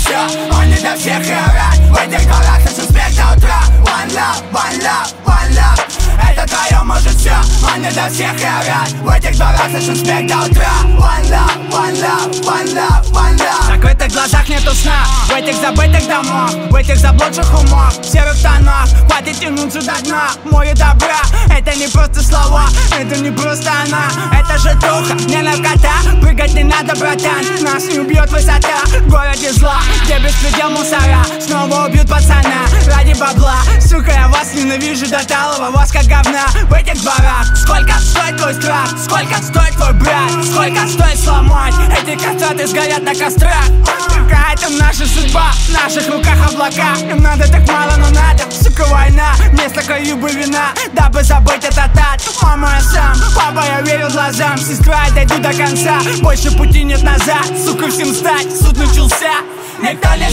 все, он не для всех и орать в этих дворах слышу смех до утра. One love, one love, one love. Это твое может все, он не для всех и орать в этих дворах слышу смех до утра. One love, one love, one love, one love. В закрытых глазах нету сна, в этих забытых домах, в этих заблудших умах, в серых тонах. Хватит тянуться до дна, море добра. Это не просто слова, это не просто она. Это же духа, не наркота. Прыгать не надо, братан, нас не убьет высота. В городе зла, где беспредел мусора, снова убьют пацана ради бабла. Сука, я вас ненавижу до талого воска говна. В этих дворах сколько стоит твой страх, сколько стоит твой брат, сколько стоит сломать эти красоты сгорят на кострах. Какая это наша судьба, в наших руках облака. Им надо так мало, но надо, сука, война. Вместо каюбы вина, дабы забыть этот ад. Мама, я сам, папа, я верил глазам. Сестра, я дойду до конца, больше пути нет назад. Сука, всем стать, суд начался. Никто не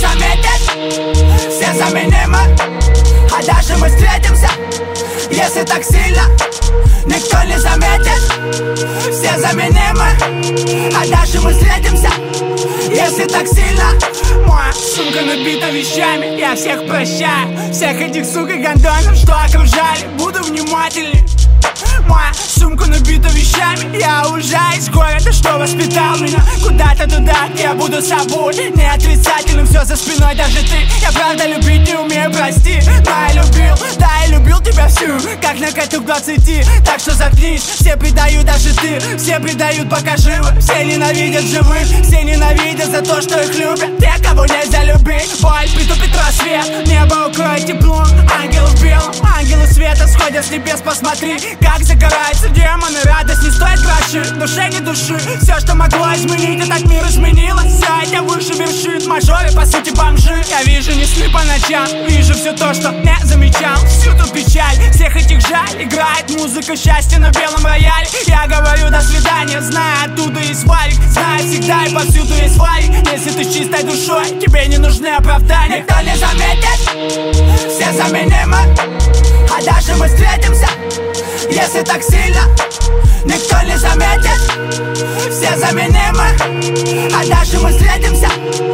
заметит, все заменимы. А даже мы встретимся, если так сильно. Никто не заметит, все заменимы. А даже мы встретимся, если так сильно. Моя сумка набита вещами, я всех прощаю. Всех этих сук и гондонов, что окружали, буду внимательней. Моя сумка набита вещами, я уезжаю из города, что воспитал меня. Куда-то туда, где я буду собой, не отрицательным, все за спиной, даже ты. Я правда любить не умею, прости, но я любил, да, я любил тебя всю, как на каток 20. Так что заткнись, все предают, даже ты. Все предают, пока живы, все ненавидят живых. Все ненавидят за то, что их любят. Те, кого нельзя любить, боль притупит рассвет. Небо укроет теплом, ангел в белом. Ангелы света сходят с небес, посмотри, как загораются демоны. Радость не стоит гроши, душе не души. Все, что могло изменить, этот мир изменилось. Сядь, выше вершит, мажоры, по сути, бомжи. Я вижу не сны по ночам, вижу все то, что не замечал. Всю ту печаль, всех этих жаль. Играет музыка счастья на белом рояле. Я говорю до свидания, зная, оттуда есть валик. Знаю всегда и повсюду есть валик. Если ты с чистой душой, тебе не нужны оправдания. Никто не заметит, все заменимы. А даже мы встретимся, если так сильно. Никто не заметит, все заменимы. А даже мы встретимся,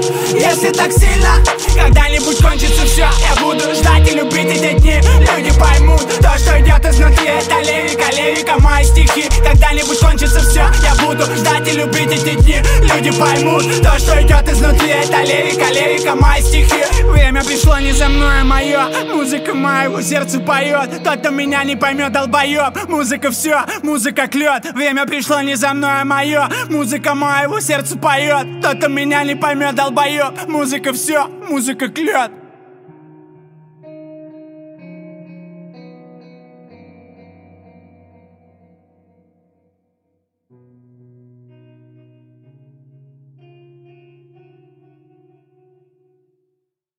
если так сильно. Когда-нибудь кончится все, я буду ждать и любить эти дни. Люди поймут то, что идет изнутри. Это лирика, лирика, мои стихи. Когда-нибудь кончится все, я буду ждать и любить эти дни. Люди поймут то, что идет изнутри. Это лирика, лирика, мои стихи. Время пришло не за мной, а мое. Музыка моего сердца поет. Тот, кто меня не поймет, долбоеб. Музыка все, музыка клет. Время пришло не за мной, а мое. Музыка моего сердца поет. Тот, кто меня не поймет, долбоеб. Музыка все, музыка клет.